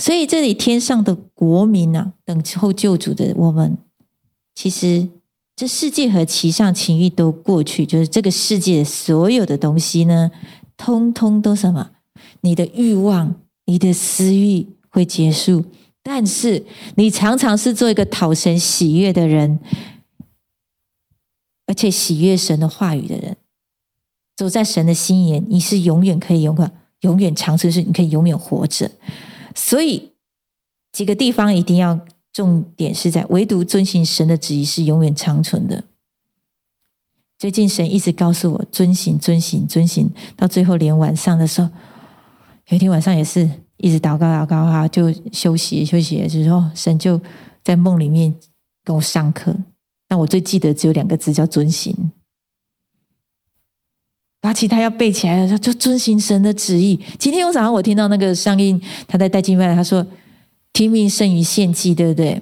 所以这里天上的国民啊，等候救主的我们，其实这世界和其上情欲都过去，就是这个世界所有的东西呢，通通都什么？你的欲望、你的私欲会结束，但是你常常是做一个讨神喜悦的人，而且喜悦神的话语的人，走在神的心眼，你是永远可以永远长存，是你可以永远活着。所以几个地方一定要重点是在，唯独遵行神的旨意是永远长存的。最近神一直告诉我遵行，到最后连晚上的时候，有一天晚上也是一直祷告就休息，就是说神就在梦里面跟我上课。那我最记得只有2个字，叫遵行。把其他要背起来的时候，就遵行神的旨意。今天早上我听到那个上音他在带敬拜，他说听命胜于献祭，对不对？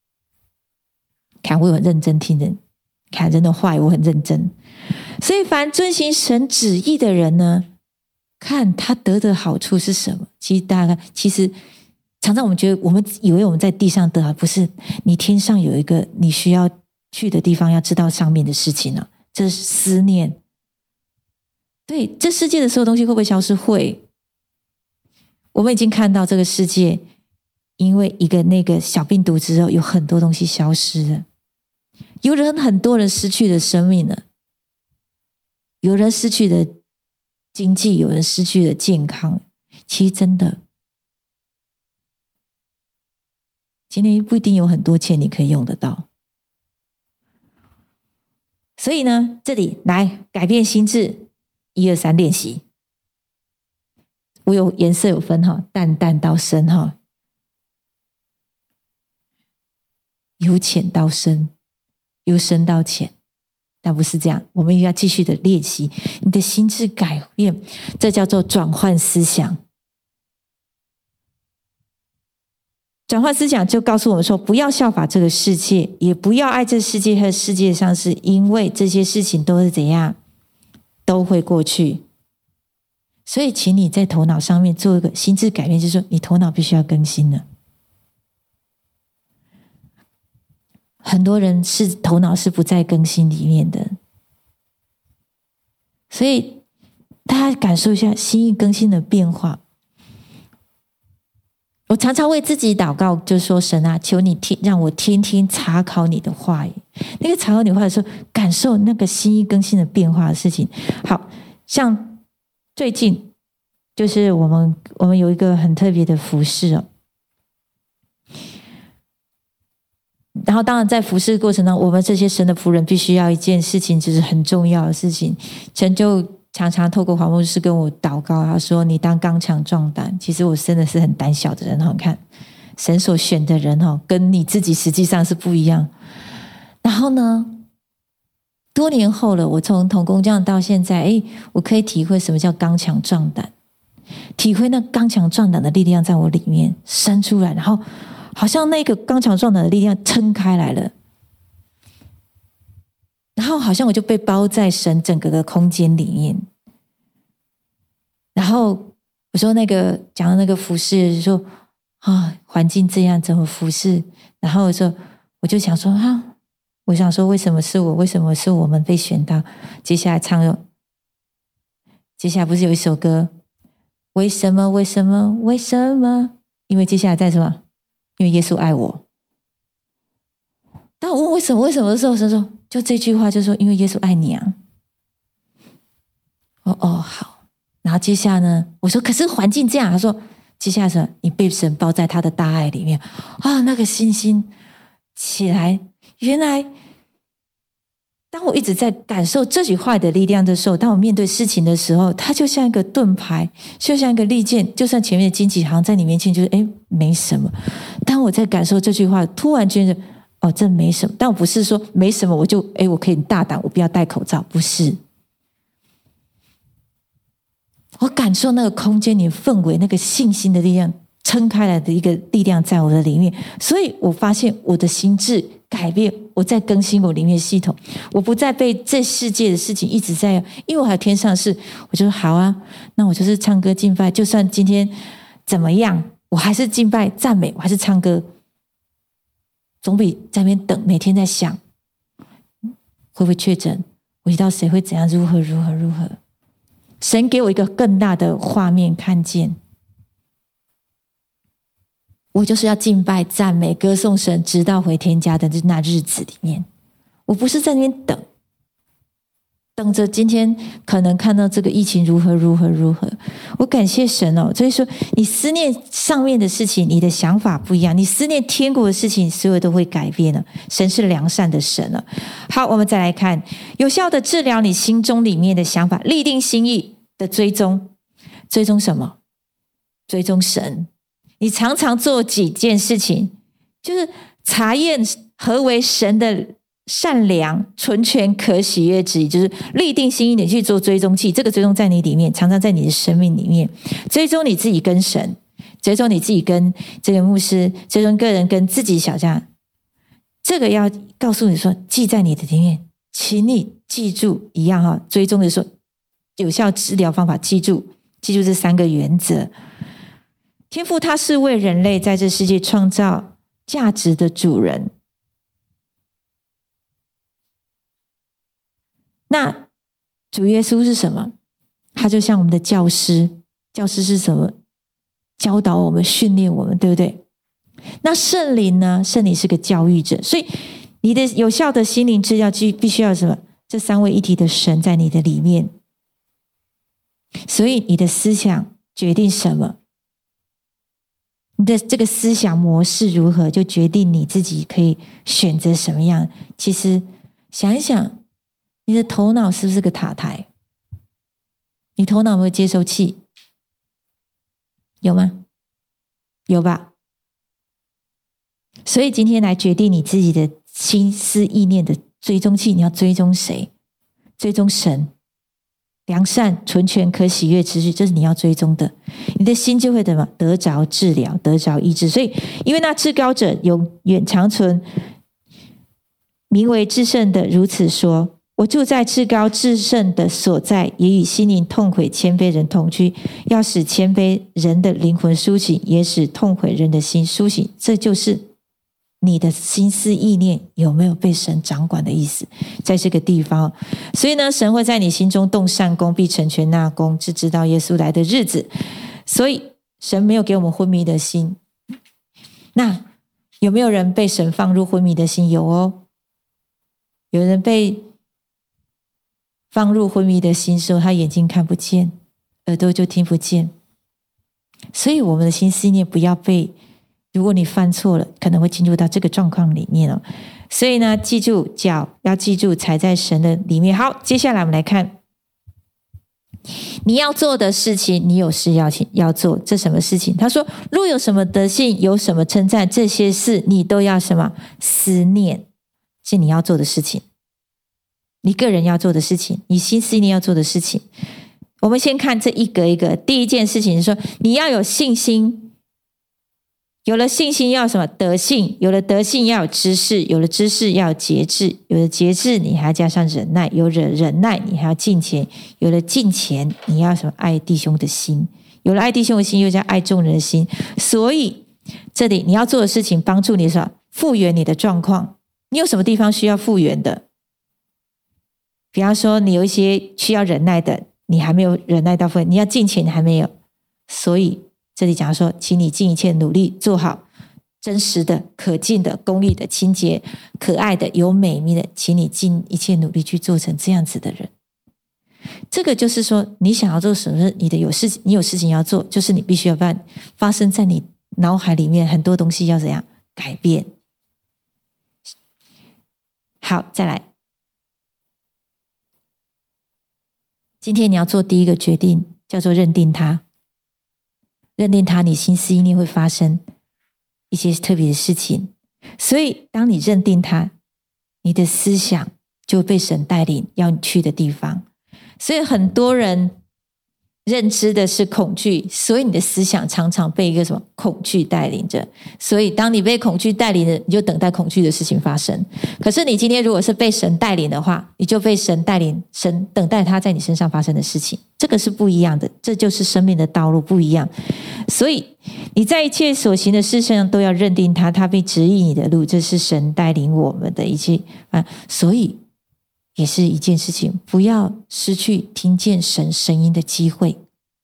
看我很认真听人，看人的话语我很认真。所以凡遵行神旨意的人呢，看他得的好处是什么。其实常常我们觉得，我们以为我们在地上得好，不是，你天上有一个你需要去的地方，要知道上面的事情了。这是思念。对，这世界的所有东西会不会消失？会。我们已经看到这个世界因为一个那个小病毒之后，有很多东西消失了，很多人失去了生命了，有人失去了经济，有人失去了健康。其实真的，今天不一定有很多钱你可以用得到。所以呢，这里来改变心智，1、2、3练习。我有颜色有分哈，淡到深哈，由浅到深，由深到浅。但不是这样，我们要继续的练习，你的心智改变，这叫做转换思想。转换思想就告诉我们说，不要效法这个世界，也不要爱这世界和世界上事，因为这些事情都是怎样，都会过去。所以请你在头脑上面做一个心智改变，就是说你头脑必须要更新了。很多人是头脑是不在更新里面的，所以大家感受一下心意更新的变化。我常常为自己祷告，就说神啊，求你让我天天查考你的话语。那个查考你的话语的时候，感受那个心意更新的变化的事情。好像最近就是我们有一个很特别的服事哦。然后当然在服事过程中，我们这些神的仆人必须要一件事情，就是很重要的事情。神就常常透过黄牧师跟我祷告，他说你当刚强壮胆。其实我真的是很胆小的人，你看神所选的人跟你自己实际上是不一样。然后呢，多年后了，我从同工匠到现在，我可以体会什么叫刚强壮胆，体会那刚强壮胆的力量在我里面生出来，然后好像那个刚强壮胆的力量撑开来了，然后好像我就被包在神整个的空间里面。然后我说讲的那个服事，说环境这样怎么服事？然后我就想说我想说为什么是我？为什么是我们被选到？接下来不是有一首歌？为什么？为什么？为什么？因为接下来在什么？因为耶稣爱我。当我问为什么的时候，神说就这句话，就说因为耶稣爱你啊。好。然后接下来呢，我说可是环境这样，他说接下来说你被神包在他的大爱里面那个信心起来。原来当我一直在感受这句话的力量的时候，当我面对事情的时候，它就像一个盾牌，就像一个利剑，就算前面的荆棘好像在你面前就是没什么。当我在感受这句话，突然觉得这没什么。但我不是说没什么我就我可以大胆，我不要戴口罩，不是。我感受那个空间里氛围，那个信心的力量撑开来的一个力量在我的里面，所以我发现我的心智改变，我在更新我里面的系统，我不再被这世界的事情一直在，因为我还有天上的事，我就说好啊，那我就是唱歌敬拜，就算今天怎么样， 我还是敬拜赞美，我还是唱歌，总比在那边等，每天在想会不会确诊，我遇到谁会怎样，如何。神给我一个更大的画面看见，我就是要敬拜赞美歌颂神，直到回天家的那日子里面。我不是在那边等着今天可能看到这个疫情如何。我感谢神哦，所以说你思念上面的事情，你的想法不一样，你思念天国的事情，所有都会改变了。神是良善的神了。好，我们再来看有效的治疗你心中里面的想法，立定心意的追踪什么？追踪神。你常常做几件事情，就是查验何为神的善良、纯全、可喜悦之意，就是立定心意，你去做追踪器。这个追踪在你里面，常常在你的生命里面追踪你自己跟神，追踪你自己跟这个牧师，追踪个人跟自己小家。这个要告诉你说，记在你的里面，请你记住一样哈。追踪的时候，有效治疗方法，记住这3个原则。天父他是为人类在这世界创造价值的主人。那主耶稣是什么？他就像我们的教师。教师是什么？教导我们，训练我们，对不对？那圣灵呢？圣灵是个教育者，所以你的有效的心灵治疗必须要什么？这3位一体的神在你的里面。所以你的思想决定什么？你的这个思想模式如何，就决定你自己可以选择什么样。其实想一想，你的头脑是不是个塔台？你头脑有没有接收器？有吗？有吧？所以今天来决定你自己的心思意念的追踪器，你要追踪谁？追踪神。良善、纯全、可喜悦之事，这是你要追踪的，你的心就会得着治疗，得着医治。所以，因为那至高者永远长存，名为至圣的如此说：我住在至高至圣的所在，也与心灵痛悔谦卑人同居，要使谦卑人的灵魂苏醒，也使痛悔人的心苏醒。这就是你的心思意念有没有被神掌管的意思，在这个地方。所以呢，神会在你心中动善功，必成全那功，直直到耶稣来的日子。所以神没有给我们昏迷的心。那有没有人被神放入昏迷的心？有哦，有人被放入昏迷的心时候，他眼睛看不见，耳朵就听不见。所以我们的心思念不要被，如果你犯错了，可能会进入到这个状况里面哦。所以呢，记住脚要记住踩在神的里面。好，接下来我们来看你要做的事情，你有事要做，这什么事情？他说，若有什么德性，有什么称赞，这些事你都要什么思念，是你要做的事情，你个人要做的事情，你心思念要做的事情。我们先看这一个一个。第一件事情是说，你要有信心，有了信心要什么？德性，有了德性要有知识，有了知识要有节制，有了节制你还要加上忍耐，有了忍耐你还要敬虔，有了敬虔你要什么？爱弟兄的心，有了爱弟兄的心又加爱众人的心。所以这里你要做的事情，帮助你什么？复原你的状况。你有什么地方需要复原的？比方说你有一些需要忍耐的，你还没有忍耐到复原，你要敬虔你还没有，所以这里讲说，请你尽一切努力做好真实的、可敬的、公义的、清洁、可爱的、有美名的，请你尽一切努力去做成这样子的人。这个就是说，你想要做什么，你有事情要做，就是你必须要发生在你脑海里面很多东西要怎样改变。好，再来，今天你要做第一个决定，叫做认定它。认定它，你心思意念会发生一些特别的事情。所以当你认定它，你的思想就被神带领要你去的地方。所以很多人认知的是恐惧，所以你的思想常常被一个什么恐惧带领着。所以当你被恐惧带领着，你就等待恐惧的事情发生。可是你今天如果是被神带领的话，你就被神带领，神等待他在你身上发生的事情。这个是不一样的，这就是生命的道路不一样。所以你在一切所行的事上都要认定他，他必指引你的路，这是神带领我们的一切所以也是一件事情，不要失去听见神声音的机会。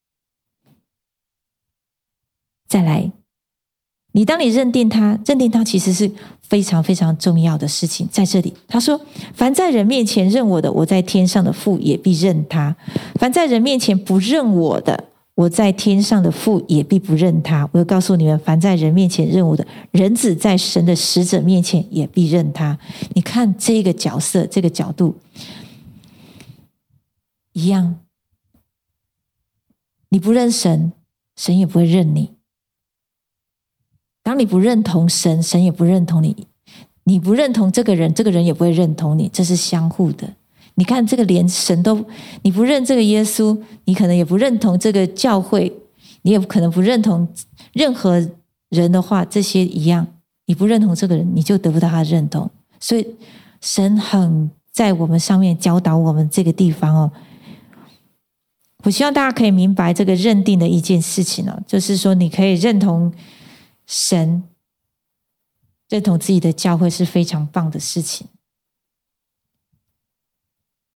再来，当你认定他其实是非常非常重要的事情。在这里他说，凡在人面前认我的，我在天上的父也必认他；凡在人面前不认我的，我在天上的父也必不认他。我要告诉你们，凡在人面前认我的，人子在神的使者面前也必认他。你看这个角色，这个角度一样，你不认神，神也不会认你。当你不认同神，神也不认同你；你不认同这个人，这个人也不会认同你，这是相互的。你看这个连神都，你不认这个耶稣，你可能也不认同这个教会，你也可能不认同任何人的话，这些一样，你不认同这个人，你就得不到他的认同。所以神很在我们上面教导我们这个地方哦。我希望大家可以明白这个认定的一件事情哦，就是说你可以认同神，认同自己的教会是非常棒的事情。